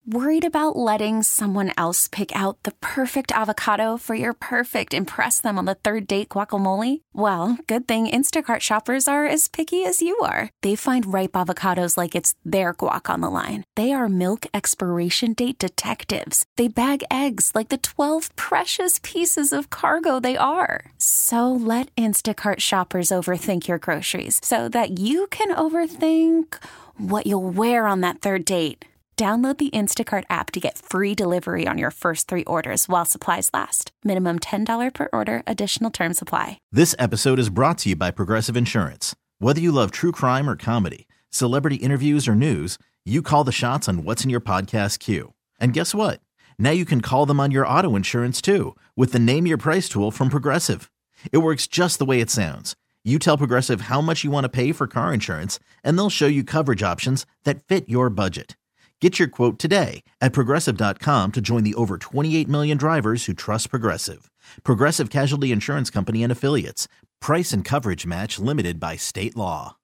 Worried about letting someone else pick out the perfect avocado for your perfect impress them on the third date guacamole? Well, good thing Instacart shoppers are as picky as you are. They find ripe avocados like it's their guac on the line. They are milk expiration date detectives. They bag eggs like the 12 precious pieces of cargo they are. So let Instacart shoppers overthink your groceries so that you can overthink what you'll wear on that third date. Download the Instacart app to get free delivery on your first 3 orders while supplies last. Minimum $10 per order. Additional terms apply. This episode is brought to you by Progressive Insurance. Whether you love true crime or comedy, celebrity interviews or news, you call the shots on what's in your podcast queue. And guess what? Now you can call them on your auto insurance too with the Name Your Price tool from Progressive. It works just the way it sounds. You tell Progressive how much you want to pay for car insurance, and they'll show you coverage options that fit your budget. Get your quote today at Progressive.com to join the over 28 million drivers who trust Progressive. Progressive Casualty Insurance Company and Affiliates. Price and coverage match limited by state law.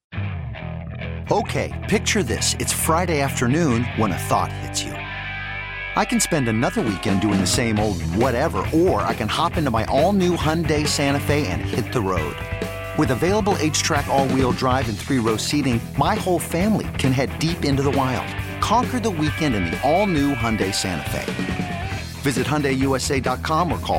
Okay, picture this. It's Friday afternoon when a thought hits you. I can spend another weekend doing the same old whatever, or I can hop into my all-new Hyundai Santa Fe and hit the road. With available H-Track all-wheel drive and 3-row seating, my whole family can head deep into the wild. Conquer the weekend in the all-new Hyundai Santa Fe. Visit HyundaiUSA.com or call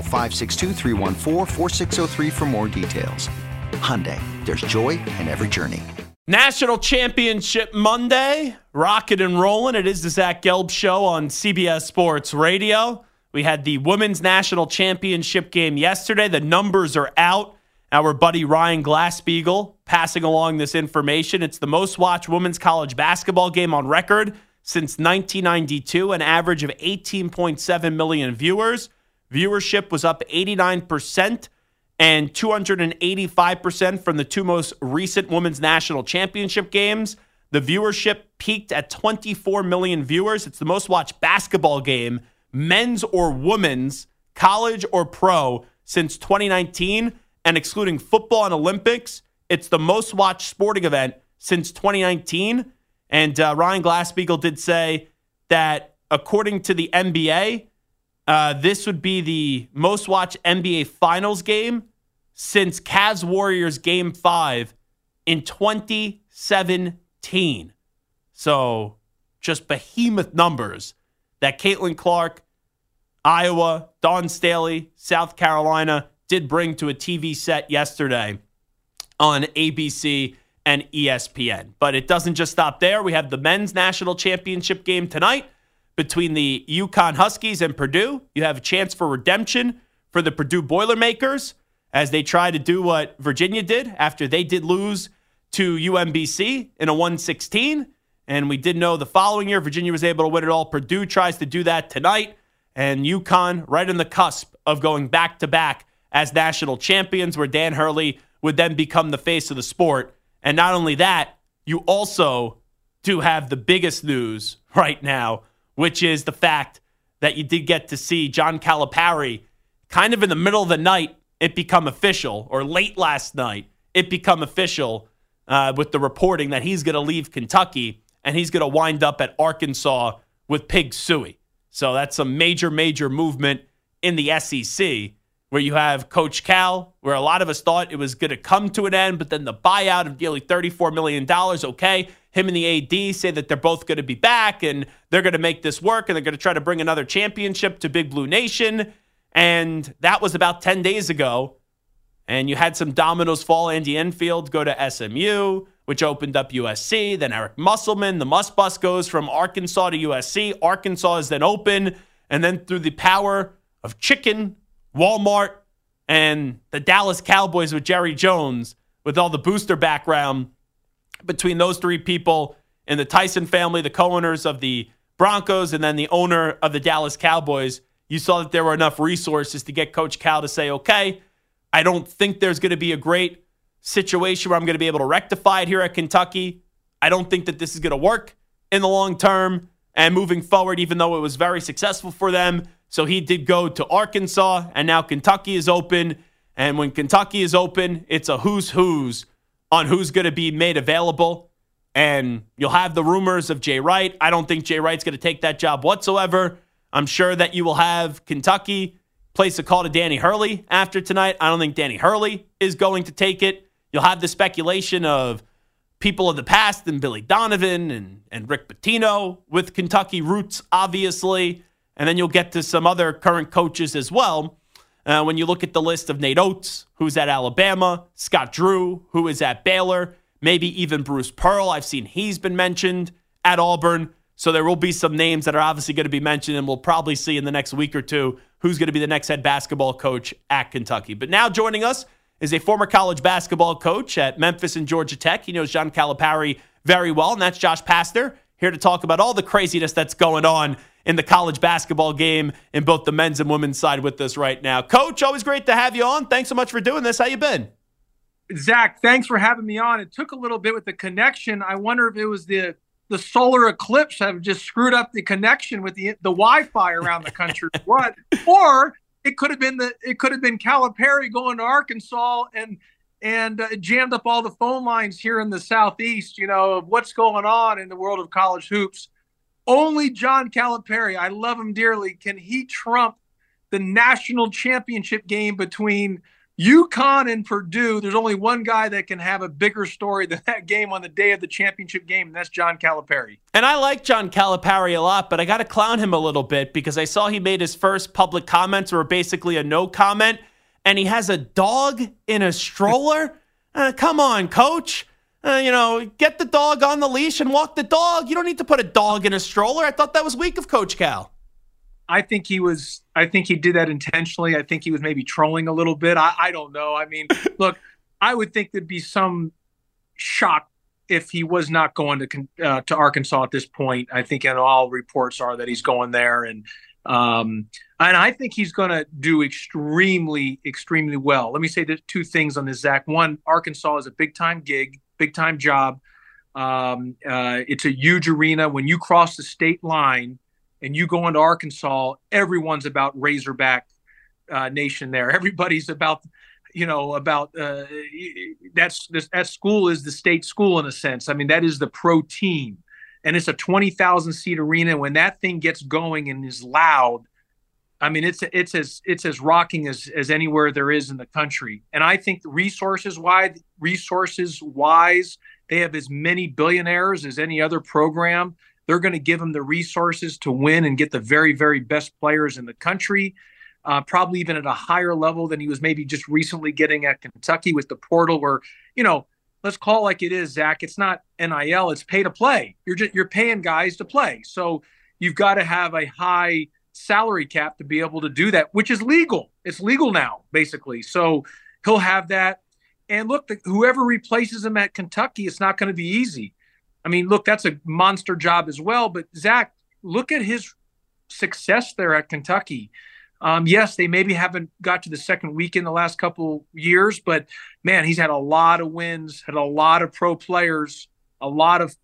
562-314-4603 for more details. Hyundai, there's joy in every journey. National Championship Monday, rocking and rolling. It is the Zach Gelb Show on CBS Sports Radio. We had the Women's National Championship game yesterday. The numbers are out. Our buddy Ryan Glasspiegel passing along this information. It's the most watched women's college basketball game on record since 1992, an average of 18.7 million viewers. Viewership was up 89% and 285% from the 2 most recent women's national championship games. The viewership peaked at 24 million viewers. It's the most watched basketball game, men's or women's, college or pro, since 2019. And excluding football and Olympics, it's the most watched sporting event since 2019. And Ryan Glasspiegel did say that according to the NBA, this would be the most watched NBA Finals game since Cavs Warriors Game 5 in 2017. So just behemoth numbers that Caitlin Clark, Iowa, Dawn Staley, South Carolina did bring to a TV set yesterday on ABC and ESPN. But it doesn't just stop there. We have the men's national championship game tonight between the UConn Huskies and Purdue. You have a chance for redemption for the Purdue Boilermakers as they try to do what Virginia did after they did lose to UMBC in a 116. And we did know the following year Virginia was able to win it all. Purdue tries to do that tonight. And UConn right on the cusp of going back-to-back as national champions, where Dan Hurley would then become the face of the sport. And not only that, you also do have the biggest news right now, which is the fact that you did get to see John Calipari kind of in the middle of the night, it become official, or late last night, it become official with the reporting that he's going to leave Kentucky and he's going to wind up at Arkansas with Pig Sooie. So that's a major, major movement in the SEC, where you have Coach Cal, where a lot of us thought it was going to come to an end, but then the buyout of nearly $34 million, okay, him and the AD say that they're both going to be back and they're going to make this work and they're going to try to bring another championship to Big Blue Nation. And that was about 10 days ago. And you had some dominoes fall. Andy Enfield go to SMU, which opened up USC. Then Eric Musselman, the Muss Bus, goes from Arkansas to USC. Arkansas is then open. And then through the power of chicken, Walmart, and the Dallas Cowboys with Jerry Jones, with all the booster background between those 3 people and the Tyson family, the co-owners of the Broncos, and then the owner of the Dallas Cowboys, you saw that there were enough resources to get Coach Cal to say, okay, I don't think there's going to be a great situation where I'm going to be able to rectify it here at Kentucky. I don't think that this is going to work in the long term and moving forward, even though it was very successful for them. So he did go to Arkansas, and now Kentucky is open. And when Kentucky is open, it's a who's on who's going to be made available. And you'll have the rumors of Jay Wright. I don't think Jay Wright's going to take that job whatsoever. I'm sure that you will have Kentucky place a call to Danny Hurley after tonight. I don't think Danny Hurley is going to take it. You'll have the speculation of people of the past and Billy Donovan and Rick Pitino with Kentucky roots, obviously. And then you'll get to some other current coaches as well. When you look at the list of Nate Oates, who's at Alabama, Scott Drew, who is at Baylor, maybe even Bruce Pearl. I've seen he's been mentioned at Auburn. So there will be some names that are obviously going to be mentioned, and we'll probably see in the next week or two who's going to be the next head basketball coach at Kentucky. But now joining us is a former college basketball coach at Memphis and Georgia Tech. He knows John Calipari very well, and that's Josh Pastner, here to talk about all the craziness that's going on in the college basketball game in both the men's and women's side with us right now. Coach, always great to have you on. Thanks so much for doing this. How you been? Zach, thanks for having me on. It took a little bit with the connection. I wonder if it was the solar eclipse have just screwed up the connection with the Wi-Fi around the country. What? Or it could have been Calipari going to Arkansas and jammed up all the phone lines here in the Southeast, of what's going on in the world of college hoops. Only John Calipari, I love him dearly, can he trump the national championship game between UConn and Purdue. There's only one guy that can have a bigger story than that game on the day of the championship game, and that's John Calipari. And I like John Calipari a lot, but I got to clown him a little bit because I saw he made his first public comments were basically a no comment, and he has a dog in a stroller. Come on, coach. Get the dog on the leash and walk the dog. You don't need to put a dog in a stroller. I thought that was weak of Coach Cal. I think he did that intentionally. I think he was maybe trolling a little bit. I don't know. I mean, look, I would think there'd be some shock if he was not going to Arkansas at this point. I think all reports are that he's going there, and I think he's going to do extremely, extremely well. Let me say two things on this, Zach. One, Arkansas is a big-time gig, big-time job. It's a huge arena. When you cross the state line and you go into Arkansas, everyone's about Razorback Nation there. Everybody's about that school is the state school in a sense. I mean, that is the pro team, and it's a 20,000 seat arena. When that thing gets going and is loud, I mean, it's as rocking as anywhere there is in the country. And I think resources wise, they have as many billionaires as any other program. They're going to give him the resources to win and get the very, very best players in the country, probably even at a higher level than he was maybe just recently getting at Kentucky with the portal where, let's call it like it is, Zach. It's not NIL, it's pay to play. You're paying guys to play. So you've got to have a high salary cap to be able to do that, which is legal. It's legal now, basically. So he'll have that. And look, whoever replaces him at Kentucky, it's not going to be easy. I mean, look, that's a monster job as well. But, Zach, look at his success there at Kentucky. Yes, they maybe haven't got to the second week in the last couple years, but, man, he's had a lot of wins, had a lot of pro players, a lot of,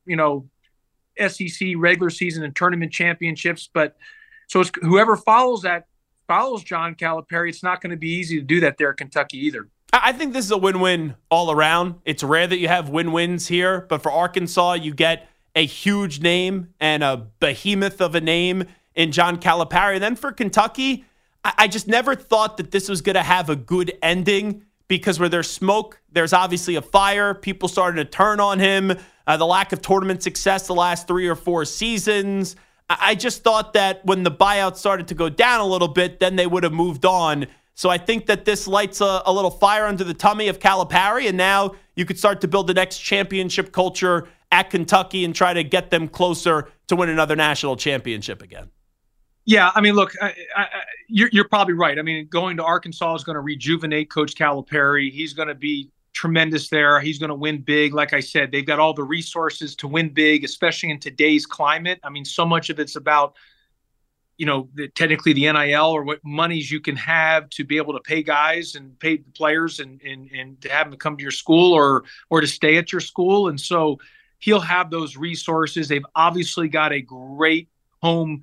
SEC regular season and tournament championships. But so it's, whoever follows John Calipari, it's not going to be easy to do that there at Kentucky either. I think this is a win-win all around. It's rare that you have win-wins here, but for Arkansas, you get a huge name and a behemoth of a name in John Calipari. And then for Kentucky, I just never thought that this was going to have a good ending because where there's smoke, there's obviously a fire. People started to turn on him. The lack of tournament success the last 3 or 4 seasons. I just thought that when the buyout started to go down a little bit, then they would have moved on. So I think that this lights a little fire under the tummy of Calipari, and now you could start to build the next championship culture at Kentucky and try to get them closer to win another national championship again. Yeah, I mean, look, you're probably right. I mean, going to Arkansas is going to rejuvenate Coach Calipari. He's going to be tremendous there. He's going to win big. Like I said, they've got all the resources to win big, especially in today's climate. I mean, so much of it's about technically the NIL or what monies you can have to be able to pay guys and pay the players and to have them come to your school or to stay at your school. And so he'll have those resources. They've obviously got a great home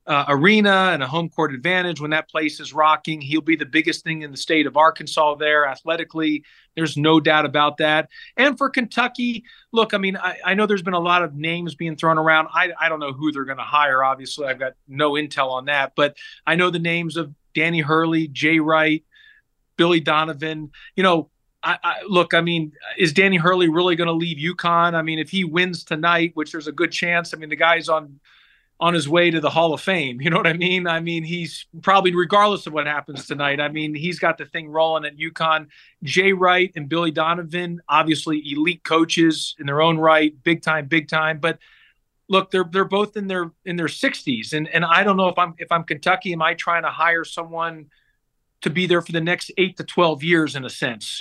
arena and a home court advantage when that place is rocking. He'll be the biggest thing in the state of Arkansas there athletically. There's no doubt about that. And for Kentucky, look, I mean, I know there's been a lot of names being thrown around. I don't know who they're going to hire. Obviously, I've got no intel on that. But I know the names of Danny Hurley, Jay Wright, Billy Donovan. Look, I mean, is Danny Hurley really going to leave UConn? I mean, if he wins tonight, which there's a good chance, I mean, the guy's on his way to the Hall of Fame. You know what I mean? I mean, he's probably, regardless of what happens tonight, I mean, he's got the thing rolling at UConn. Jay Wright and Billy Donovan, obviously elite coaches in their own right, big time. But look, they're both in their 60s. And I don't know if I'm Kentucky, am I trying to hire someone to be there for the next 8 to 12 years in a sense,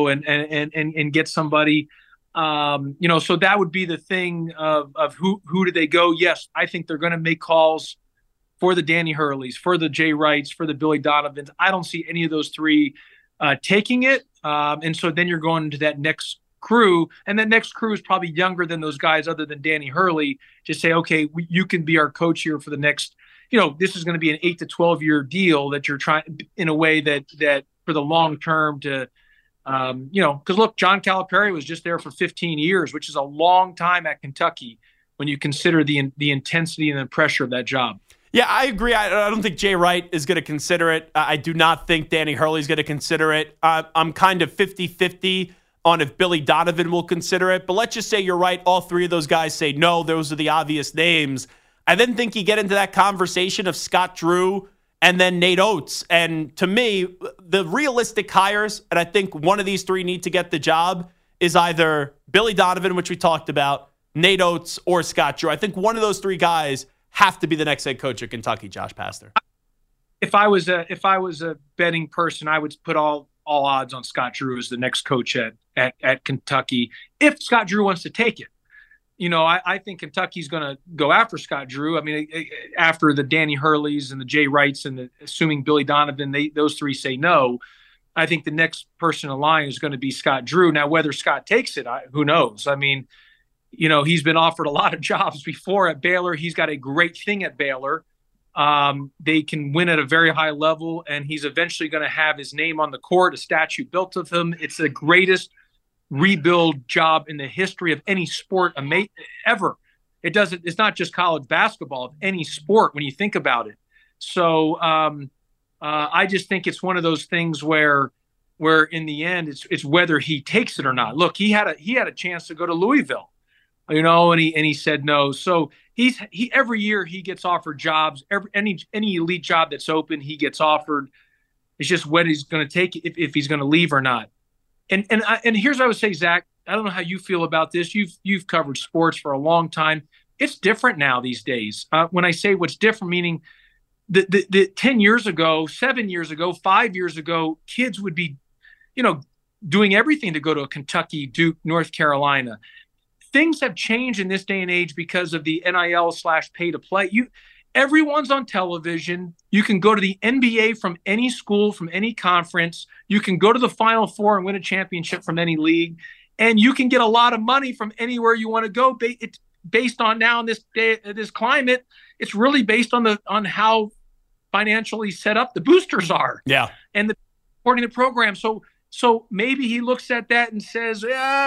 and get somebody, so that would be the thing of who do they go? Yes, I think they're going to make calls for the Danny Hurleys, for the Jay Wrights, for the Billy Donovans. I don't see any of those three taking it. And so then you're going into that next crew, and that next crew is probably younger than those guys other than Danny Hurley, to say, okay, you can be our coach here for the next, this is going to be an 8 to 12 year deal that you're trying in a way that for the long term to, because look, John Calipari was just there for 15 years, which is a long time at Kentucky when you consider the intensity and the pressure of that job. Yeah, I agree. I don't think Jay Wright is going to consider it. I do not think Danny Hurley is going to consider it. I'm kind of 50-50 on if Billy Donovan will consider it. But let's just say you're right. All three of those guys say no. Those are the obvious names. I then think you get into that conversation of Scott Drew and then Nate Oates. And to me, the realistic hires, and I think one of these three need to get the job, is either Billy Donovan, which we talked about, Nate Oates, or Scott Drew. I think one of those three guys have to be the next head coach of Kentucky, Josh Pastner. If I was a betting person, I would put all odds on Scott Drew as the next coach at Kentucky, if Scott Drew wants to take it. I think Kentucky's going to go after Scott Drew. I mean, after the Danny Hurleys and the Jay Wrights and assuming Billy Donovan, those three say no, I think the next person in line is going to be Scott Drew. Now, whether Scott takes it, who knows? I mean, he's been offered a lot of jobs before at Baylor. He's got a great thing at Baylor. They can win at a very high level, and he's eventually going to have his name on the court, a statue built of him. It's the greatest rebuild job in the history of any sport ever. It's not just college basketball, of any sport when you think about it. So I just think it's one of those things where in the end it's whether he takes it or not. Look, he had a chance to go to Louisville, and he said no. So he every year he gets offered jobs. Any elite job that's open, he gets offered. It's just whether he's going to take it, if he's going to leave or not. And here's what I would say, Zach. I don't know how you feel about this. You've covered sports for a long time. It's different now these days. When I say what's different, meaning the 10 years ago, 7 years ago, 5 years ago, kids would be, doing everything to go to a Kentucky, Duke, North Carolina. Things have changed in this day and age because of the NIL/pay to play. Everyone's on television. You can go to the NBA from any school, from any conference. You can go to the Final Four and win a championship from any league. And you can get a lot of money from anywhere you want to go. It's based on now in this climate, it's really based on how financially set up the boosters are. Yeah. And according to the program. So maybe he looks at that and says,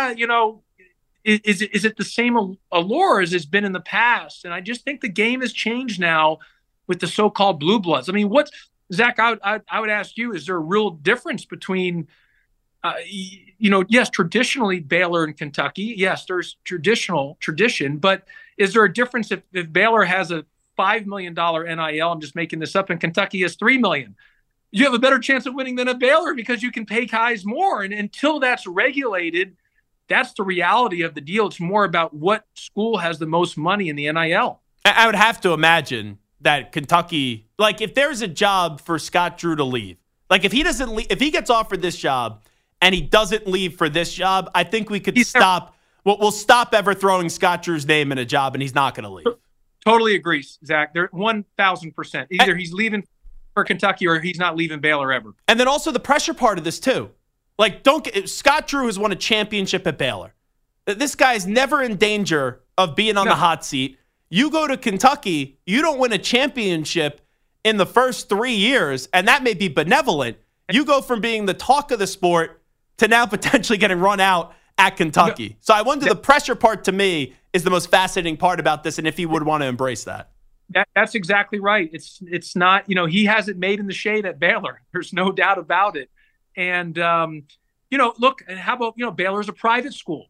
is it the same allure as it's been in the past? And I just think the game has changed now with the so-called blue bloods. I mean, Zach, I would ask you, is there a real difference between, yes, traditionally Baylor and Kentucky? Yes, there's tradition, but is there a difference if Baylor has a $5 million NIL, I'm just making this up, and Kentucky has $3 million? You have a better chance of winning than a Baylor because you can pay guys more. And until that's regulated, that's the reality of the deal. It's more about what school has the most money in the NIL. I would have to imagine that Kentucky, like if there's a job for Scott Drew to leave, like if he doesn't leave, if he gets offered this job and he doesn't leave for this job, I think we could stop. We'll stop ever throwing Scott Drew's name in a job, and he's not going to leave. Totally agree, Zach. They're 1,000%. Either he's leaving for Kentucky or he's not leaving Baylor ever. And then also the pressure part of this too. Like, Scott Drew has won a championship at Baylor. This guy's never in danger of being on the hot seat. You go to Kentucky, you don't win a championship in the first 3 years, and that may be benevolent. You go from being the talk of the sport to now potentially getting run out at Kentucky. So I wonder, the pressure part to me is the most fascinating part about this, and if he would want to embrace that. That's exactly right. It's not, he hasn't made in the shade at Baylor. There's no doubt about it. And, look, how about, Baylor's a private school.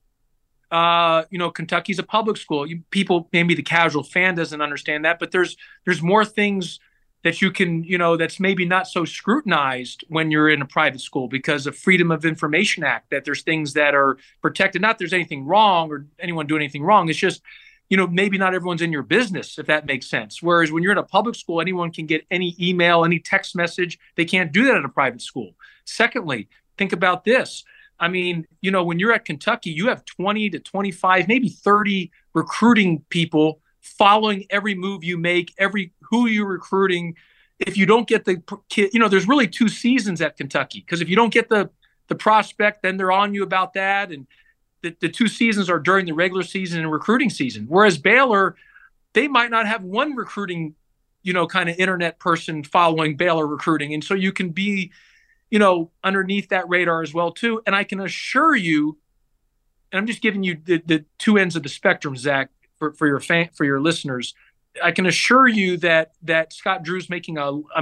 Kentucky's a public school. People, maybe the casual fan doesn't understand that, but there's more things that you can, that's maybe not so scrutinized when you're in a private school because of Freedom of Information Act, that there's things that are protected. Not there's anything wrong or anyone doing anything wrong. It's just, maybe not everyone's in your business, if that makes sense. Whereas when you're in a public school, anyone can get any email, any text message. They can't do that at a private school. Secondly, think about this. I mean, when you're at Kentucky, you have 20 to 25, maybe 30 recruiting people following every move you make, who you're recruiting. If you don't get the kid, there's really 2 seasons at Kentucky, because if you don't get the prospect, then they're on you about that. And the 2 seasons are during the regular season and recruiting season. Whereas Baylor, they might not have one recruiting, kind of internet person following Baylor recruiting. And so you can be, underneath that radar as well too. And I can assure you, and I'm just giving you the 2 ends of the spectrum, Zach, for your listeners. I can assure you that Scott Drew's making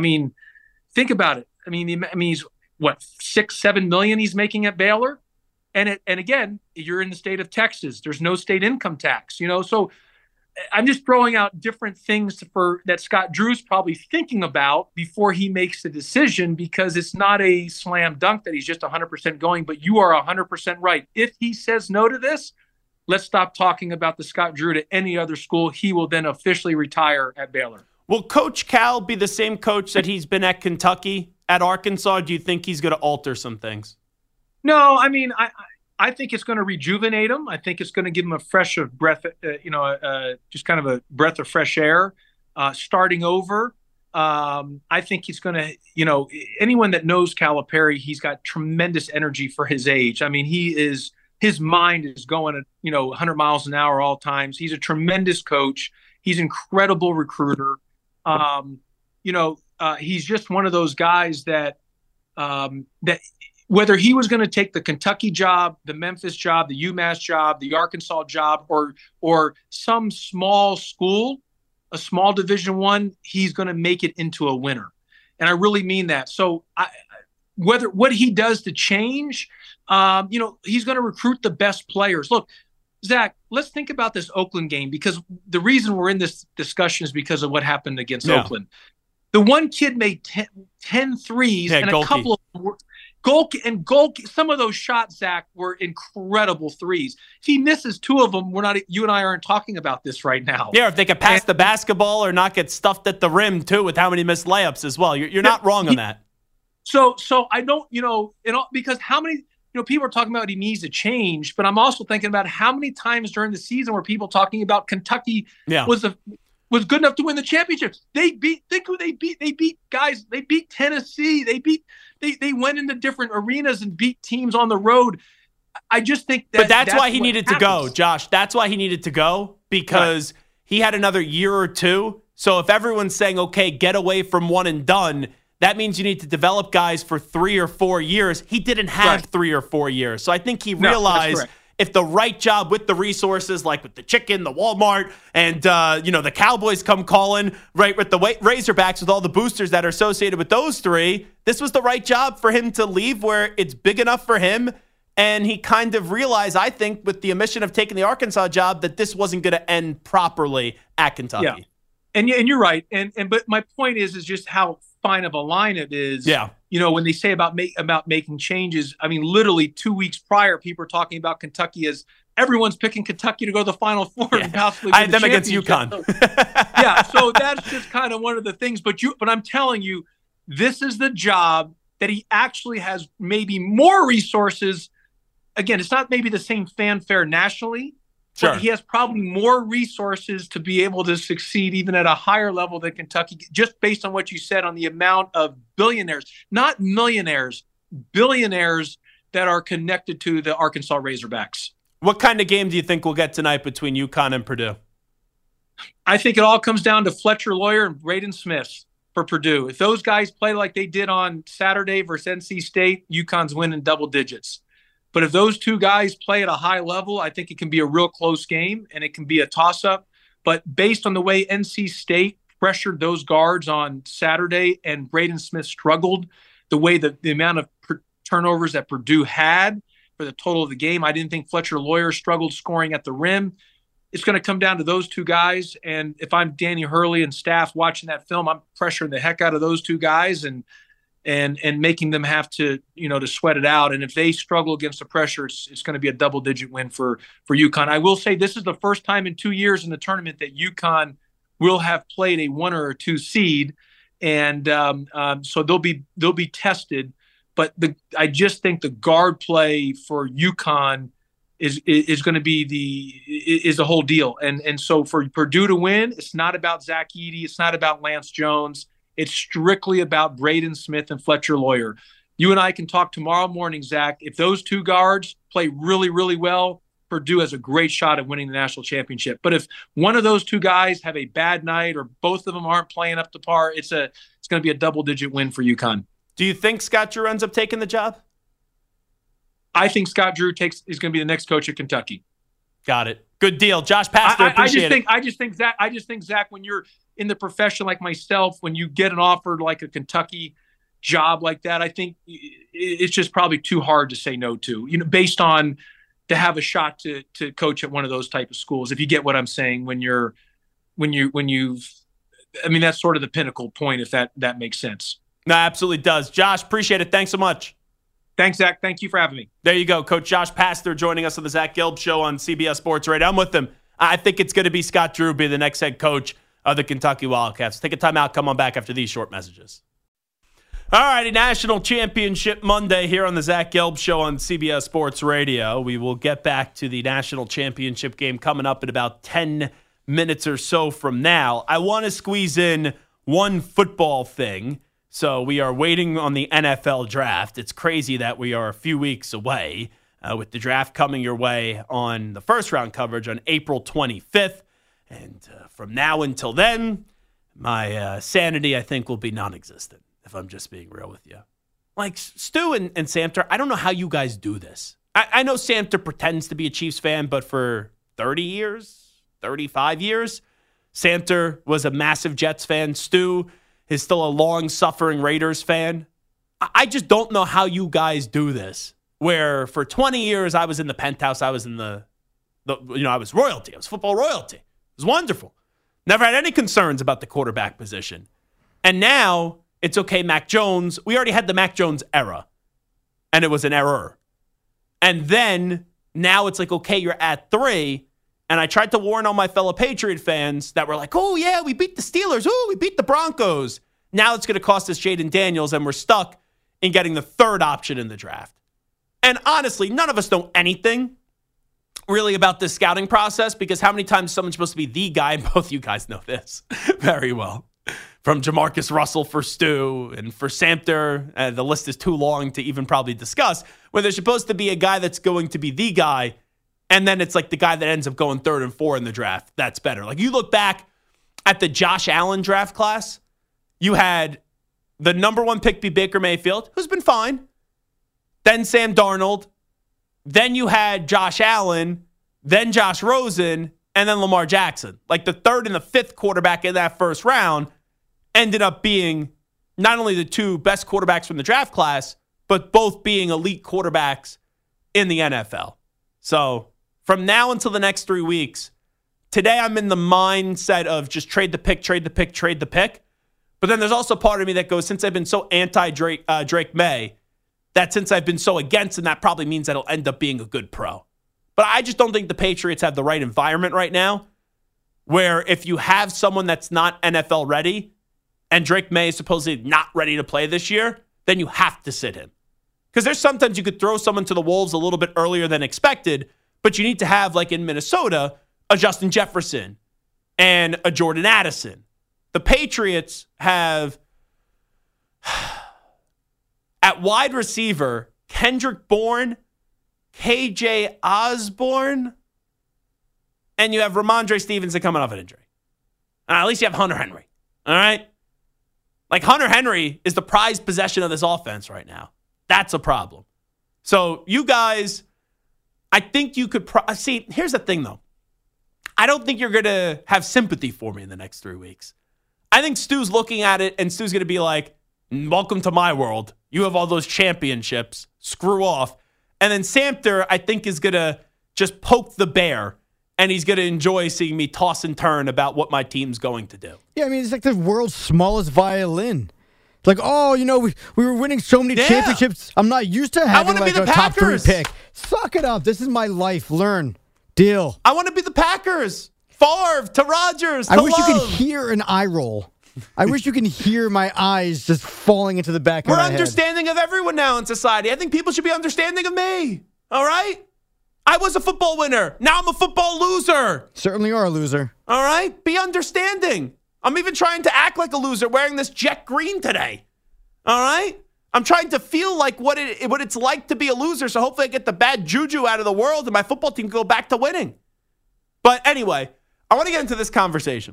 think about it. I mean, he's what, $6-7 million he's making at Baylor, and again, you're in the state of Texas. There's no state income tax, So I'm just throwing out different things that Scott Drew's probably thinking about before he makes the decision, because it's not a slam dunk that he's just 100% going. But you are 100% right. If he says no to this, let's stop talking about the Scott Drew to any other school. He will then officially retire at Baylor. Will Coach Cal be the same coach that he's been at Kentucky, at Arkansas? Do you think he's going to alter some things? No, I mean, I think it's going to rejuvenate him. I think it's going to give him a fresh breath, just kind of a breath of fresh air, starting over. I think he's going to, anyone that knows Calipari, he's got tremendous energy for his age. I mean, his mind is going at, 100 miles an hour all times. He's a tremendous coach. He's an incredible recruiter. He's just one of those guys that whether he was going to take the Kentucky job, the Memphis job, the UMass job, the Arkansas job, or some small school, a small Division I, he's going to make it into a winner. And I really mean that. So what he does to change, he's going to recruit the best players. Look, Zach, let's think about this Oakland game, because the reason we're in this discussion is because of what happened against Oakland. The one kid made 10 threes, and a couple of them were some of those shots, Zach, were incredible threes. If he misses 2 of them, you and I aren't talking about this right now. Yeah, if they could pass the basketball or not get stuffed at the rim too, with how many missed layups as well. You're not wrong on that. So I don't, because how many, people are talking about he needs to change, but I'm also thinking about how many times during the season were people talking about Kentucky was good enough to win the championship. Think who they beat. They beat guys. They beat Tennessee. They went into different arenas and beat teams on the road. I just think but that's why he needed to go, Josh. That's why he needed to go, because he had another year or 2. So if everyone's saying, okay, get away from one and done, that means you need to develop guys for 3 or 4 years. He didn't have 3 or 4 years. So I think he realized if the right job with the resources, like with the chicken, the Walmart, and the Cowboys come calling, right, with the Razorbacks, with all the boosters that are associated with those 3, this was the right job for him to leave where it's big enough for him. And he kind of realized, I think, with the omission of taking the Arkansas job, that this wasn't going to end properly at Kentucky. Yeah. And you're right. But my point is just how fine of a line it is. Yeah. When they say about making changes, I mean, literally 2 weeks prior, people are talking about Kentucky as everyone's picking Kentucky to go to the Final Four and possibly I had them against UConn. So that's just kind of one of the things. But I'm telling you, this is the job that he actually has maybe more resources. Again, it's not maybe the same fanfare nationally. Sure. But he has probably more resources to be able to succeed even at a higher level than Kentucky, just based on what you said on the amount of billionaires, not millionaires, billionaires that are connected to the Arkansas Razorbacks. What kind of game do you think we'll get tonight between UConn and Purdue? I think it all comes down to Fletcher Loyer and Braden Smith for Purdue. If those guys play like they did on Saturday versus NC State, UConn's winning double digits. But if those two guys play at a high level, I think it can be a real close game and it can be a toss-up. But based on the way NC State pressured those guards on Saturday and Braden Smith struggled, the way that the amount of turnovers that Purdue had for the total of the game, I didn't think Fletcher Loyer struggled scoring at the rim. It's going to come down to those two guys. And if I'm Danny Hurley and staff watching that film, I'm pressuring the heck out of those two guys and making them have to, to sweat it out. And if they struggle against the pressure, it's going to be a double-digit win for UConn. I will say this is the first time in 2 years in the tournament that UConn will have played a 1 or 2 seed, and so they'll be tested. But I just think the guard play for UConn is going to be the whole deal. And so for Purdue to win, it's not about Zach Edey, it's not about Lance Jones. It's strictly about Braden Smith and Fletcher Loyer. You and I can talk tomorrow morning, Zach. If those two guards play really, really well, Purdue has a great shot at winning the national championship. But if one of those two guys have a bad night or both of them aren't playing up to par, it's going to be a double-digit win for UConn. Do you think Scott Drew ends up taking the job? I think Scott Drew is going to be the next coach at Kentucky. Got it. Good deal. Josh Pastner, appreciate it. I just think, Zach, when you're in the profession like myself, when you get an offer like a Kentucky job like that, I think it's just probably too hard to say no to, based on to have a shot to coach at one of those type of schools. If you get what I'm saying, that's sort of the pinnacle point, if that makes sense. No, absolutely does. Josh, appreciate it. Thanks so much. Thanks, Zach. Thank you for having me. There you go. Coach Josh Pastner joining us on the Zach Gelb Show on CBS Sports Radio. I'm with him. I think it's going to be Scott Drew be the next head coach of the Kentucky Wildcats. Take a timeout. Come on back after these short messages. All righty, National Championship Monday here on the Zach Gelb Show on CBS Sports Radio. We will get back to the National Championship game coming up in about 10 minutes or so from now. I want to squeeze in one football thing. So we are waiting on the NFL draft. It's crazy that we are a few weeks away with the draft coming your way on the first round coverage on April 25th. And from now until then, my sanity, I think, will be non-existent, if I'm just being real with you. Like Stu and Samter, I don't know how you guys do this. I know Samter pretends to be a Chiefs fan, but for 30 years, 35 years, Samter was a massive Jets fan. Stu is still a long-suffering Raiders fan. I just don't know how you guys do this, where for 20 years I was in the penthouse, I was in I was royalty. I was football royalty. It was wonderful. Never had any concerns about the quarterback position. And now it's okay, Mac Jones. We already had the Mac Jones era, and it was an error. And then now it's like, okay, you're at 3. And I tried to warn all my fellow Patriot fans that were like, oh, yeah, we beat the Steelers. Oh, we beat the Broncos. Now it's going to cost us Jaden Daniels, and we're stuck in getting the 3rd option in the draft. And honestly, none of us know anything really about this scouting process, because how many times is someone supposed to be the guy? And both you guys know this very well. From Jamarcus Russell for Stu and for Samter, the list is too long to even probably discuss, where there's supposed to be a guy that's going to be the guy, and then it's like the guy that ends up going 3rd and 4 in the draft. That's better. Like you look back at the Josh Allen draft class, you had the number 1 pick be Baker Mayfield, who's been fine. Then Sam Darnold. Then you had Josh Allen, then Josh Rosen, and then Lamar Jackson. Like the 3rd and the 5th quarterback in that first round ended up being not only the 2 best quarterbacks from the draft class, but both being elite quarterbacks in the NFL. So from now until the next 3 weeks, today I'm in the mindset of just trade the pick. But then there's also part of me that goes, since I've been so anti-Drake May, that since I've been so against him, that probably means that he'll end up being a good pro. But I just don't think the Patriots have the right environment right now, where if you have someone that's not NFL ready, and Drake May is supposedly not ready to play this year, then you have to sit him. Because there's sometimes you could throw someone to the Wolves a little bit earlier than expected, but you need to have, like in Minnesota, a Justin Jefferson and a Jordan Addison. The Patriots have, at wide receiver, Kendrick Bourne, KJ Osborne, and you have Ramondre Stevenson coming off an injury. At least you have Hunter Henry. All right? Like, Hunter Henry is the prized possession of this offense right now. That's a problem. So, you guys, I think you could see, here's the thing, though. I don't think you're going to have sympathy for me in the next 3 weeks. I think Stu's looking at it, and Stu's going to be like, welcome to my world. You have all those championships. Screw off. And then Samter, I think, is going to just poke the bear, and he's going to enjoy seeing me toss and turn about what my team's going to do. Yeah, I mean, it's like the world's smallest violin. It's like, oh, you know, we were winning so many championships. I'm not used to having like a top 3 pick. Suck it up. This is my life. Learn. Deal. I want to be the Packers. Favre to Rodgers. I wish you could hear an eye roll. I wish you can hear my eyes just falling into the back of my head. We're understanding of everyone now in society. I think people should be understanding of me. All right? I was a football winner. Now I'm a football loser. Certainly are a loser. All right? Be understanding. I'm even trying to act like a loser wearing this jet green today. All right? I'm trying to feel like what it's like to be a loser, so hopefully I get the bad juju out of the world and my football team can go back to winning. But anyway, I want to get into this conversation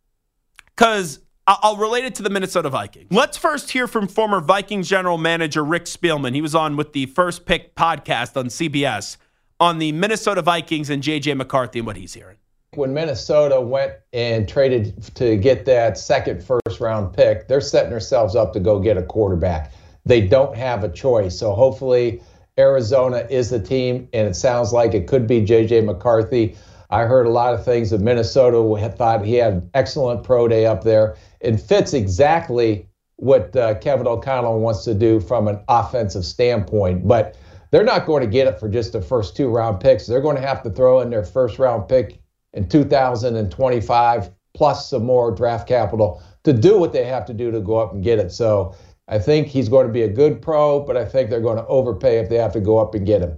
because I'll relate it to the Minnesota Vikings. Let's first hear from former Vikings general manager Rick Spielman. He was on with the First Pick podcast on CBS on the Minnesota Vikings and J.J. McCarthy and what he's hearing. When Minnesota went and traded to get that second first-round pick, they're setting themselves up to go get a quarterback. They don't have a choice. So hopefully Arizona is the team, and it sounds like it could be J.J. McCarthy. I heard a lot of things that Minnesota thought he had an excellent pro day up there and fits exactly what Kevin O'Connell wants to do from an offensive standpoint. But they're not going to get it for just the first 2-round picks. They're going to have to throw in their first-round pick in 2025, plus some more draft capital to do what they have to do to go up and get it. So I think he's going to be a good pro, but I think they're going to overpay if they have to go up and get him.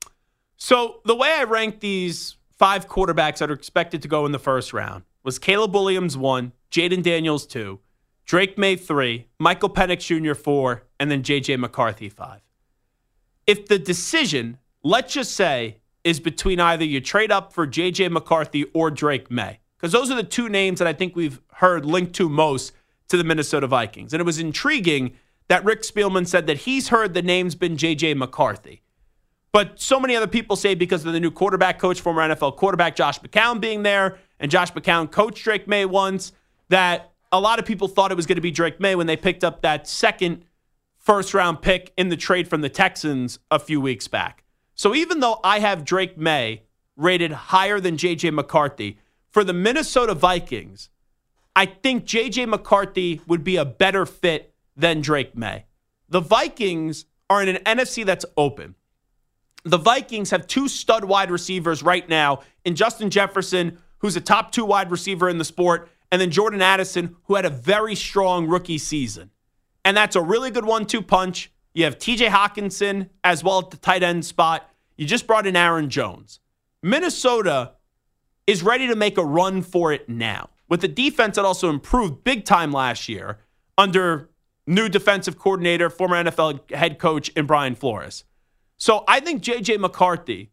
So the way I ranked these 5 quarterbacks that are expected to go in the first round was Caleb Williams 1, Jaden Daniels 2, Drake May 3, Michael Penix Jr. 4, and then J.J. McCarthy 5. If the decision, let's just say, is between either you trade up for J.J. McCarthy or Drake May, because those are the 2 names that I think we've heard linked to most to the Minnesota Vikings. And it was intriguing that Rick Spielman said that he's heard the name's been J.J. McCarthy. But so many other people say because of the new quarterback coach, former NFL quarterback Josh McCown being there, and Josh McCown coached Drake May once, that a lot of people thought it was going to be Drake May when they picked up that second first-round pick in the trade from the Texans a few weeks back. So even though I have Drake May rated higher than J.J. McCarthy, for the Minnesota Vikings, I think J.J. McCarthy would be a better fit than Drake May. The Vikings are in an NFC that's open. The Vikings have 2 stud wide receivers right now in Justin Jefferson, who's a top 2 wide receiver in the sport, and then Jordan Addison, who had a very strong rookie season. And that's a really good 1-2 punch. You have TJ Hawkinson as well at the tight end spot. You just brought in Aaron Jones. Minnesota is ready to make a run for it now, with a defense that also improved big time last year under new defensive coordinator, former NFL head coach in Brian Flores. So I think J.J. McCarthy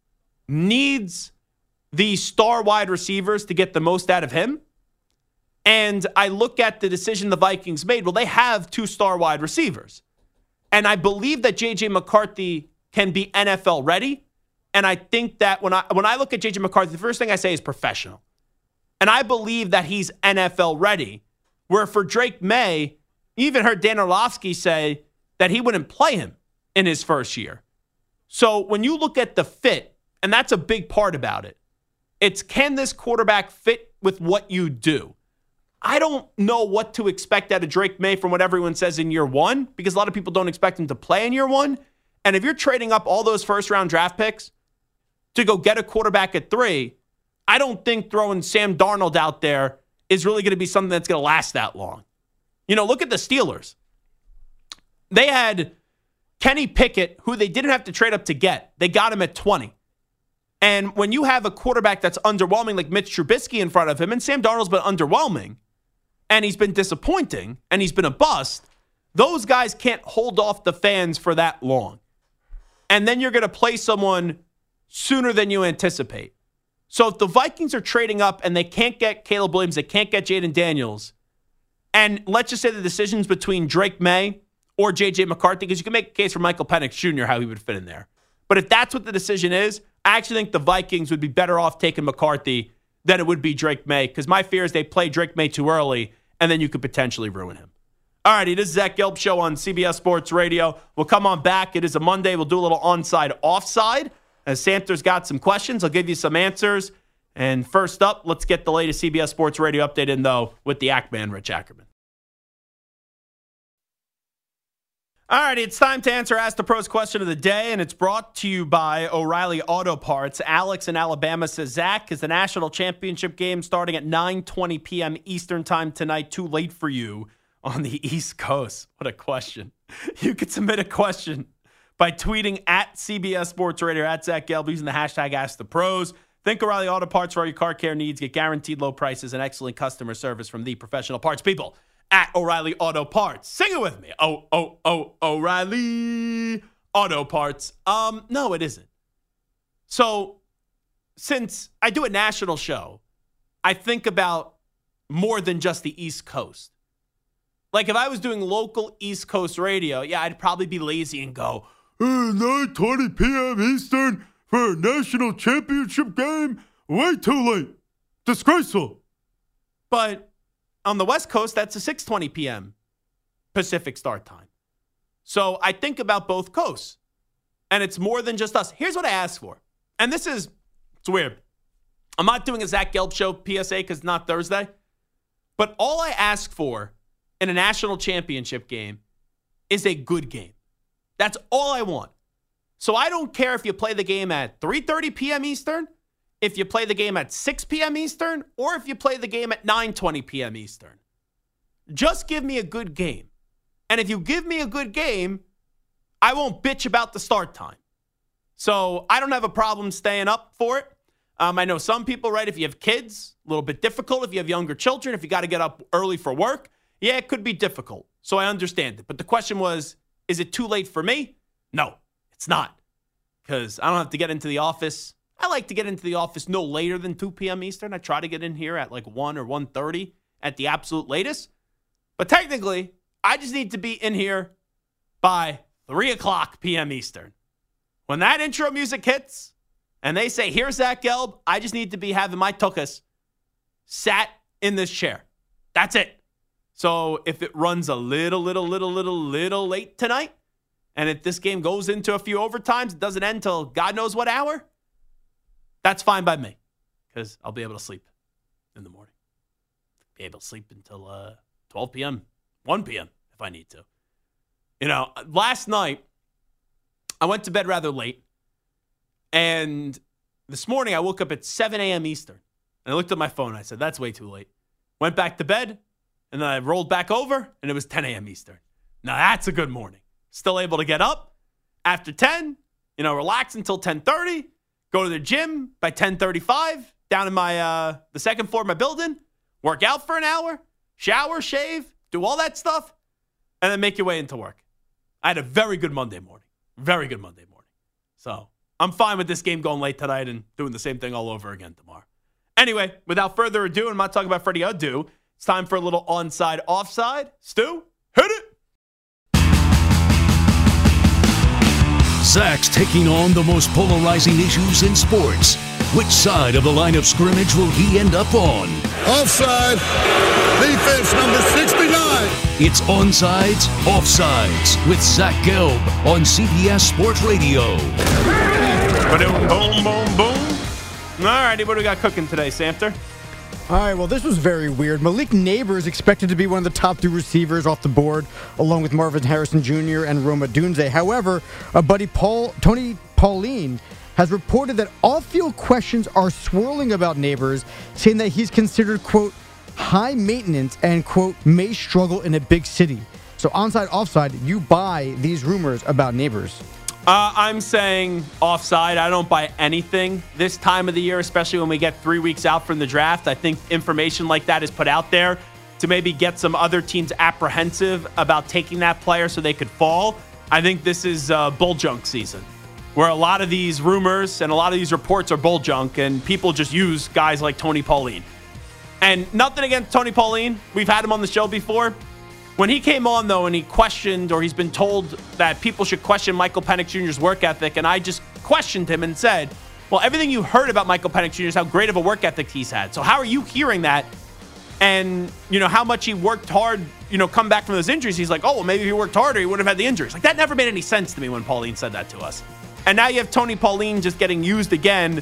needs the star wide receivers to get the most out of him. And I look at the decision the Vikings made. Well, they have 2 star wide receivers. And I believe that J.J. McCarthy can be NFL ready. And I think that when I look at J.J. McCarthy, the first thing I say is professional. And I believe that he's NFL ready. Where for Drake May, you even heard Dan Orlovsky say that he wouldn't play him in his first year. So when you look at the fit, and that's a big part about it, it's can this quarterback fit with what you do? I don't know what to expect out of Drake May from what everyone says in year 1, because a lot of people don't expect him to play in year 1. And if you're trading up all those first-round draft picks to go get a quarterback at 3, I don't think throwing Sam Darnold out there is really going to be something that's going to last that long. You know, look at the Steelers. They had Kenny Pickett, who they didn't have to trade up to get. They got him at 20. And when you have a quarterback that's underwhelming like Mitch Trubisky in front of him, and Sam Darnold's been underwhelming, and he's been disappointing, and he's been a bust, those guys can't hold off the fans for that long. And then you're going to play someone sooner than you anticipate. So if the Vikings are trading up and they can't get Caleb Williams, they can't get Jaden Daniels, and let's just say the decision's between Drake May or J.J. McCarthy, because you can make a case for Michael Penix Jr., how he would fit in there. But if that's what the decision is, I actually think the Vikings would be better off taking McCarthy than it would be Drake May, because my fear is they play Drake May too early, and then you could potentially ruin him. All righty, this is Zach Gelb Show on CBS Sports Radio. We'll come on back. It is a Monday. We'll do a little onside, offside. As Samter's got some questions, I'll give you some answers. And first up, let's get the latest CBS Sports Radio update in, though, with the Ackman, Rich Ackerman. All righty, it's time to answer Ask the Pros question of the day, and it's brought to you by O'Reilly Auto Parts. Alex in Alabama says, Zach, is the national championship game starting at 9:20 p.m. Eastern time tonight too late for you on the East Coast? What a question. You could submit a question by tweeting at CBS Sports Radio, at Zach Gelb, using the hashtag Ask the Pros. Think O'Reilly Auto Parts for all your car care needs. Get guaranteed low prices and excellent customer service from the professional parts people at O'Reilly Auto Parts. Sing it with me. O'Reilly Auto Parts. No, it isn't. So since I do a national show, I think about more than just the East Coast. Like if I was doing local East Coast radio, yeah, I'd probably be lazy and go, 9:20 p.m. Eastern for a national championship game? Way too late. Disgraceful. But on the West Coast, that's a 6:20 p.m. Pacific start time. So I think about both coasts. And it's more than just us. Here's what I ask for. And it's weird. I'm not doing a Zach Gelb Show PSA because it's not Thursday. But all I ask for in a national championship game is a good game. That's all I want. So I don't care if you play the game at 3:30 p.m. Eastern, if you play the game at 6 p.m. Eastern, or if you play the game at 9:20 p.m. Eastern. Just give me a good game. And if you give me a good game, I won't bitch about the start time. So I don't have a problem staying up for it. I know some people, right, if you have kids, a little bit difficult. If you have younger children, if you got to get up early for work, yeah, it could be difficult. So I understand it. But the question was, is it too late for me? No, it's not. Because I don't have to get into the office. I like to get into the office no later than 2 p.m. Eastern. I try to get in here at like 1 or 1:30 at the absolute latest. But technically, I just need to be in here by 3 o'clock p.m. Eastern. When that intro music hits and they say, here's Zach Gelb, I just need to be having my tuchus sat in this chair. That's it. So if it runs a little late tonight, and if this game goes into a few overtimes, it doesn't end till God knows what hour, that's fine by me, because I'll be able to sleep in the morning. Be able to sleep until 12 p.m., 1 p.m. if I need to. You know, last night, I went to bed rather late, and this morning I woke up at 7 a.m. Eastern, and I looked at my phone, and I said, that's way too late. Went back to bed, and then I rolled back over, and it was 10 a.m. Eastern. Now, that's a good morning. Still able to get up after 10, relax until 10:30, go to the gym by 10:35, down in my the second floor of my building, work out for an hour, shower, shave, do all that stuff, and then make your way into work. I had a very good Monday morning. Very good Monday morning. So I'm fine with this game going late tonight and doing the same thing all over again tomorrow. Anyway, without further ado, I'm not talking about Freddie Adu. It's time for a little onside, offside. Stu, hit it. Zach's taking on the most polarizing issues in sports. Which side of the line of scrimmage will he end up on? Offside. Defense number 69. It's Onsides, Offsides with Zach Gelb on CBS Sports Radio. Boom, boom, boom. All righty, what do we got cooking today, Samter? All right, well, this was very weird. Malik Neighbor is expected to be one of the top 2 receivers off the board, along with Marvin Harrison Jr. and Rome Odunze. However, our buddy Tony Pauline has reported that off-field questions are swirling about Neighbors, saying that he's considered, quote, high maintenance and, quote, may struggle in a big city. So onside, offside, you buy these rumors about Neighbors. I'm saying offside. I don't buy anything this time of the year, especially when we get 3 weeks out from the draft. I think information like that is put out there to maybe get some other teams apprehensive about taking that player so they could fall. I think this is bull junk season. where a lot of these rumors and a lot of these reports are bull junk, and people just use guys like Tony Pauline. And nothing against Tony Pauline. We've had him on the show before. When he came on, though, and he questioned, or he's been told that people should question Michael Penix Jr.'s work ethic, and I just questioned him and said, well, everything you heard about Michael Penix Jr. is how great of a work ethic he's had. So how are you hearing that? And, how much he worked hard, come back from those injuries. He's like, oh, well, maybe if he worked harder, he wouldn't have had the injuries. Like, that never made any sense to me when Pauline said that to us. And now you have Tony Pauline just getting used again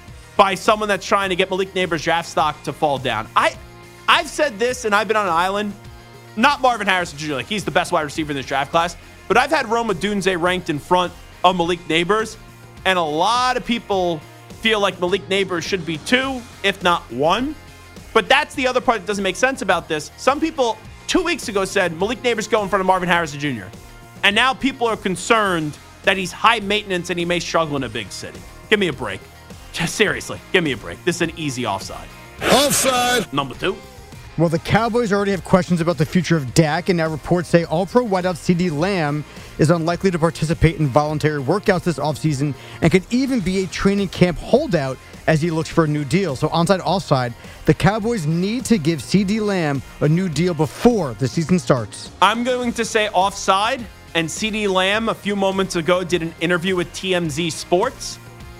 by someone that's trying to get Malik Neighbors' draft stock to fall down. I've said this, and I've been on an island. Not Marvin Harrison Jr., like he's the best wide receiver in this draft class, but I've had Rome Odunze ranked in front of Malik Neighbors, and a lot of people feel like Malik Neighbors should be 2, if not 1. But that's the other part that doesn't make sense about this. Some people 2 weeks ago said Malik Neighbors go in front of Marvin Harrison Jr., and now people are concerned that he's high maintenance and he may struggle in a big city. Give me a break. Just seriously, give me a break. This is an easy offside. Offside. Number 2. Well, the Cowboys already have questions about the future of Dak, and now reports say All-Pro wideout CeeDee Lamb is unlikely to participate in voluntary workouts this offseason and could even be a training camp holdout as he looks for a new deal. So onside, offside, the Cowboys need to give CeeDee Lamb a new deal before the season starts. I'm going to say offside, and CeeDee Lamb a few moments ago did an interview with TMZ Sports,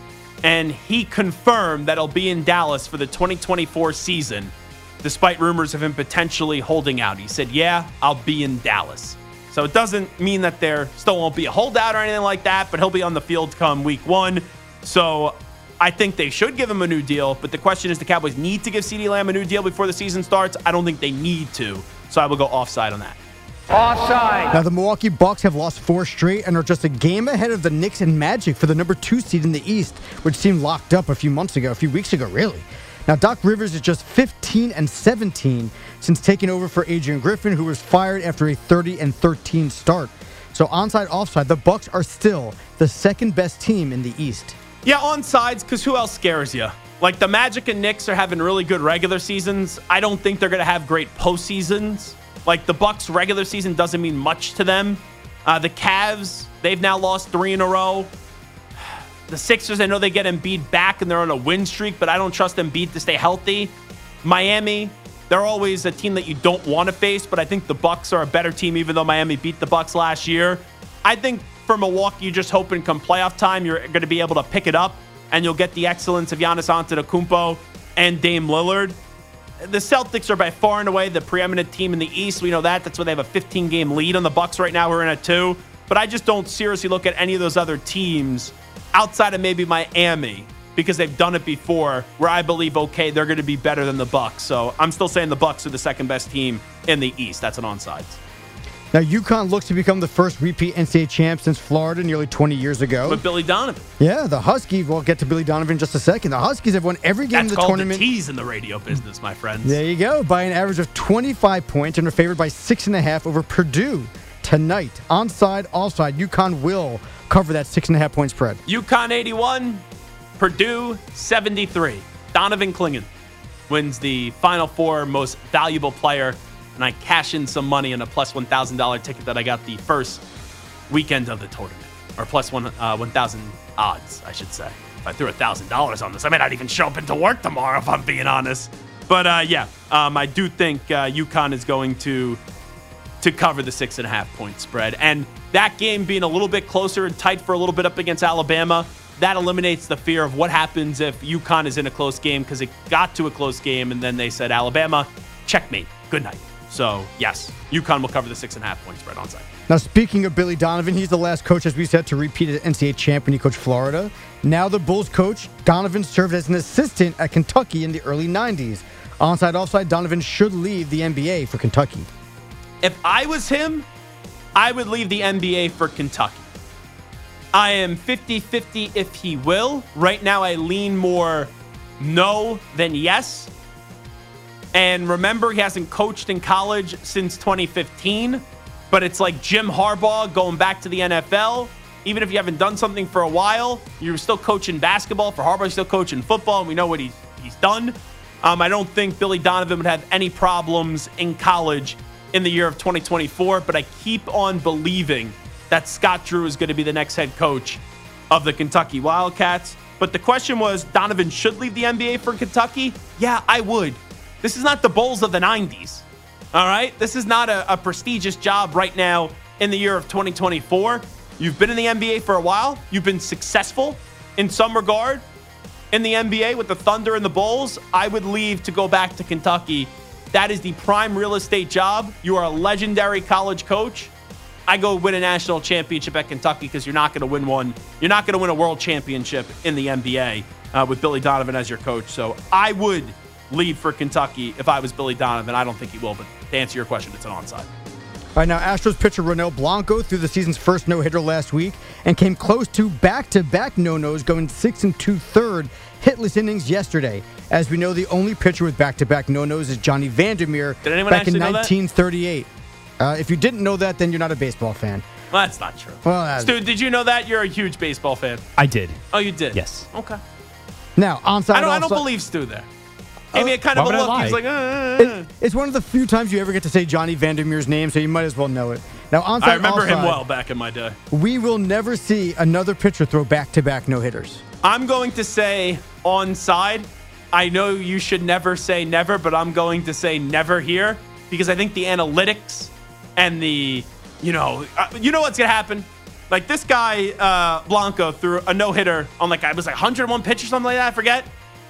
and he confirmed that he'll be in Dallas for the 2024 season, despite rumors of him potentially holding out. He said, yeah, I'll be in Dallas. So it doesn't mean that there still won't be a holdout or anything like that, but he'll be on the field come week 1. So I think they should give him a new deal, but the question is, the Cowboys need to give CeeDee Lamb a new deal before the season starts? I don't think they need to, so I will go offside on that. Offside. Now, the Milwaukee Bucks have lost 4 straight and are just a game ahead of the Knicks and Magic for the number 2 seed in the East, which seemed locked up a few weeks ago, really. Now, Doc Rivers is just 15-17 since taking over for Adrian Griffin, who was fired after a 30-13 start. So onside, offside, the Bucks are still the second best team in the East. Yeah, onsides, because who else scares you? Like, the Magic and Knicks are having really good regular seasons. I don't think they're going to have great postseasons. Like, the Bucks' regular season doesn't mean much to them. The Cavs, they've now lost 3 in a row. The Sixers, I know they get Embiid back and they're on a win streak, but I don't trust Embiid to stay healthy. Miami, they're always a team that you don't want to face, but I think the Bucks are a better team, even though Miami beat the Bucks last year. I think for Milwaukee, you're just hoping come playoff time, you're going to be able to pick it up, and you'll get the excellence of Giannis Antetokounmpo and Dame Lillard. The Celtics are by far and away the preeminent team in the East. We know that. That's why they have a 15-game lead on the Bucks right now. We're in at 2. But I just don't seriously look at any of those other teams outside of maybe Miami, because they've done it before, where I believe, okay, they're going to be better than the Bucks. So I'm still saying the Bucks are the second best team in the East. That's an onside. Now, UConn looks to become the first repeat NCAA champ since Florida nearly 20 years ago. With Billy Donovan. Yeah, the Huskies, we'll get to Billy Donovan in just a second. The Huskies have won every game in the tournament. That's called the tease in the radio business, my friends. There you go. By an average of 25 points and are favored by 6.5 over Purdue tonight. Onside, offside, UConn will cover that 6.5-point spread. UConn 81, Purdue 73. Donovan Clingan wins the Final Four most valuable player, and I cash in some money on a plus $1,000 ticket that I got the first weekend of the tournament, or plus 1,000 odds, I should say. If I threw $1,000 on this, I may not even show up into work tomorrow, if I'm being honest. But I do think UConn is going to cover the 6.5-point spread. And that game being a little bit closer and tight for a little bit up against Alabama, that eliminates the fear of what happens if UConn is in a close game, because it got to a close game and then they said, Alabama, checkmate, good night. So, yes, UConn will cover the 6.5-point spread onside. Now, speaking of Billy Donovan, he's the last coach, as we said, to repeat as NCAA champ when he coached Florida. Now the Bulls coach, Donovan served as an assistant at Kentucky in the early 90s. Onside, offside, Donovan should leave the NBA for Kentucky. If I was him, I would leave the NBA for Kentucky. I am 50-50 if he will. Right now, I lean more no than yes. And remember, he hasn't coached in college since 2015. But it's like Jim Harbaugh going back to the NFL. Even if you haven't done something for a while, you're still coaching basketball. For Harbaugh, he's still coaching football, and we know what he's done. I don't think Billy Donovan would have any problems in college in the year of 2024, but I keep on believing that Scott Drew is going to be the next head coach of the Kentucky Wildcats. But the question was, Donovan should leave the NBA for Kentucky? Yeah, I would. This is not the Bulls of the 90s. All right? This is not a prestigious job right now in the year of 2024. You've been in the NBA for a while. You've been successful in some regard in the NBA with the Thunder and the Bulls. I would leave to go back to Kentucky. That is the prime real estate job. You are a legendary college coach. I go win a national championship at Kentucky because you're not going to win one. You're not going to win a world championship in the NBA with Billy Donovan as your coach. So I would leave for Kentucky if I was Billy Donovan. I don't think he will, but to answer your question, it's an onside. All right, now Astros pitcher Ronel Blanco threw the season's first no-hitter last week and came close to back-to-back no-nos, going 6 2/3 hitless innings yesterday. As we know, the only pitcher with back-to-back no-nos is Johnny Vandermeer back in 1938. If you didn't know that, then you're not a baseball fan. Well, that's not true. Well, Stu, did you know that? You're a huge baseball fan. I did. Oh, you did? Yes. Okay. Now, onside, I don't believe Stu there. Maybe it kind of a look. He's like, It's one of the few times you ever get to say Johnny Vandermeer's name, so you might as well know it. Now, onside, I remember offside, him well back in my day. We will never see another pitcher throw back-to-back no-hitters. I'm going to say onside. I know you should never say never, but I'm going to say never here because I think the analytics and the, you know what's going to happen? Like this guy, Blanco, threw a no-hitter on it was like 101 pitches or something like that, I forget.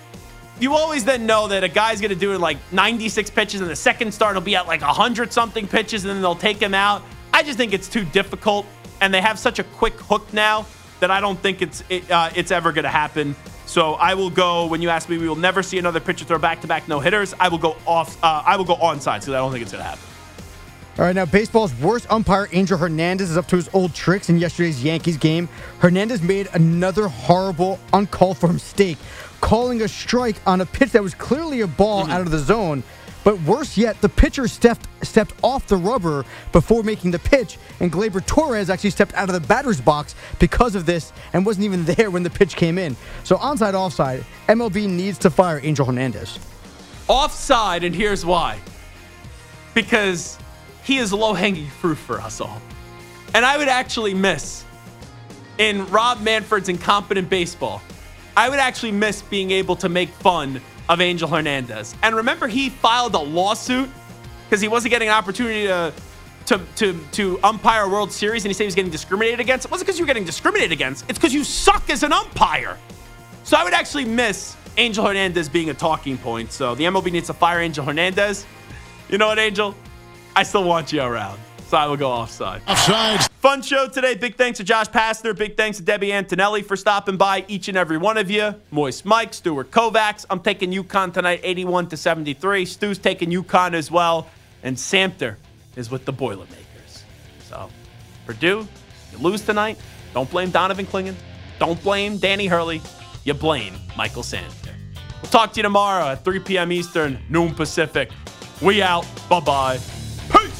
You always then know that a guy's going to do like 96 pitches and the second start will be at like 100-something pitches and then they'll take him out. I just think it's too difficult, and they have such a quick hook now that I don't think it's ever going to happen. So I will go, when you ask me, we will never see another pitcher throw back-to-back no-hitters. I will go onside because I don't think it's going to happen. All right, now baseball's worst umpire, Angel Hernandez, is up to his old tricks in yesterday's Yankees game. Hernandez made another horrible, uncalled-for mistake, calling a strike on a pitch that was clearly a ball out of the zone. But worse yet, the pitcher stepped off the rubber before making the pitch, and Gleyber Torres actually stepped out of the batter's box because of this and wasn't even there when the pitch came in. So onside, offside, MLB needs to fire Angel Hernandez. Offside, and here's why. Because he is low-hanging fruit for us all. And I would actually miss, in Rob Manfred's incompetent baseball, I would actually miss being able to make fun of Angel Hernandez. And remember, he filed a lawsuit because he wasn't getting an opportunity to umpire a World Series, and he said he was getting discriminated against. It wasn't because you were getting discriminated against. It's because you suck as an umpire. So I would actually miss Angel Hernandez being a talking point. So the MLB needs to fire Angel Hernandez. You know what, Angel? I still want you around. So I will go offside. Offside. Fun show today. Big thanks to Josh Pastner. Big thanks to Debbie Antonelli for stopping by, each and every one of you. Moist Mike, Stuart Kovacs. I'm taking UConn tonight, 81-73. Stu's taking UConn as well. And Samter is with the Boilermakers. So, Purdue, you lose tonight. Don't blame Donovan Clingan. Don't blame Danny Hurley. You blame Michael Samter. We'll talk to you tomorrow at 3 p.m. Eastern, noon Pacific. We out. Bye-bye. Peace.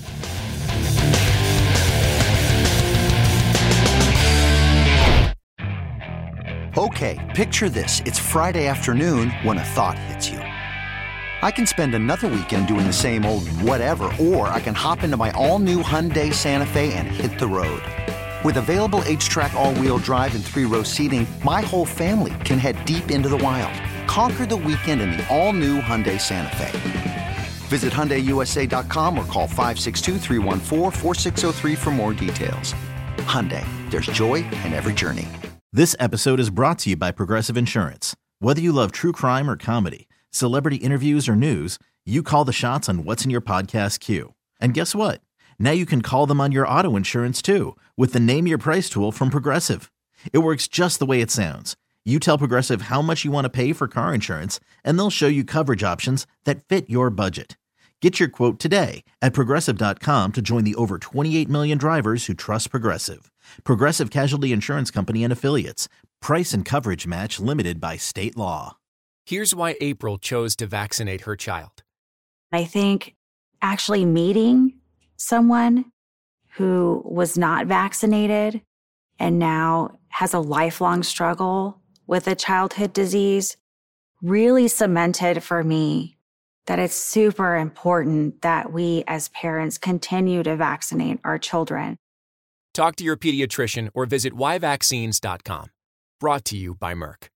Okay, picture this. It's Friday afternoon when a thought hits you. I can spend another weekend doing the same old whatever, or I can hop into my all-new Hyundai Santa Fe and hit the road. With available H-Track all-wheel drive and 3-row seating, my whole family can head deep into the wild. Conquer the weekend in the all-new Hyundai Santa Fe. Visit HyundaiUSA.com or call 562-314-4603 for more details. Hyundai, there's joy in every journey. This episode is brought to you by Progressive Insurance. Whether you love true crime or comedy, celebrity interviews or news, you call the shots on what's in your podcast queue. And guess what? Now you can call them on your auto insurance too with the Name Your Price tool from Progressive. It works just the way it sounds. You tell Progressive how much you want to pay for car insurance, and they'll show you coverage options that fit your budget. Get your quote today at Progressive.com to join the over 28 million drivers who trust Progressive. Progressive Casualty Insurance Company and Affiliates. Price and coverage match limited by state law. Here's why April chose to vaccinate her child. I think actually meeting someone who was not vaccinated and now has a lifelong struggle with a childhood disease really cemented for me that it's super important that we as parents continue to vaccinate our children. Talk to your pediatrician or visit yvaccines.com. Brought to you by Merck.